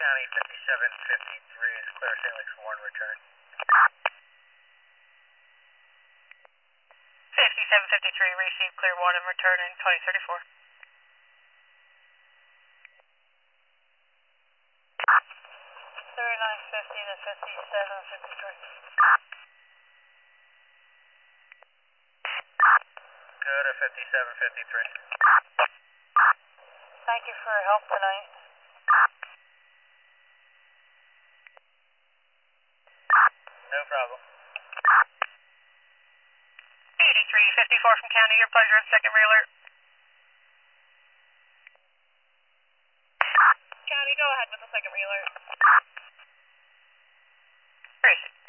County 5753 is clear St. Louis 1, return. 5753, receive clear 1 and return in 2034. 3950 to 5753. Go to 5753. Thank you for your help tonight. No problem. 8354 from County, your pleasure, second re-alert. County, go ahead with the second re-alert. Tracy.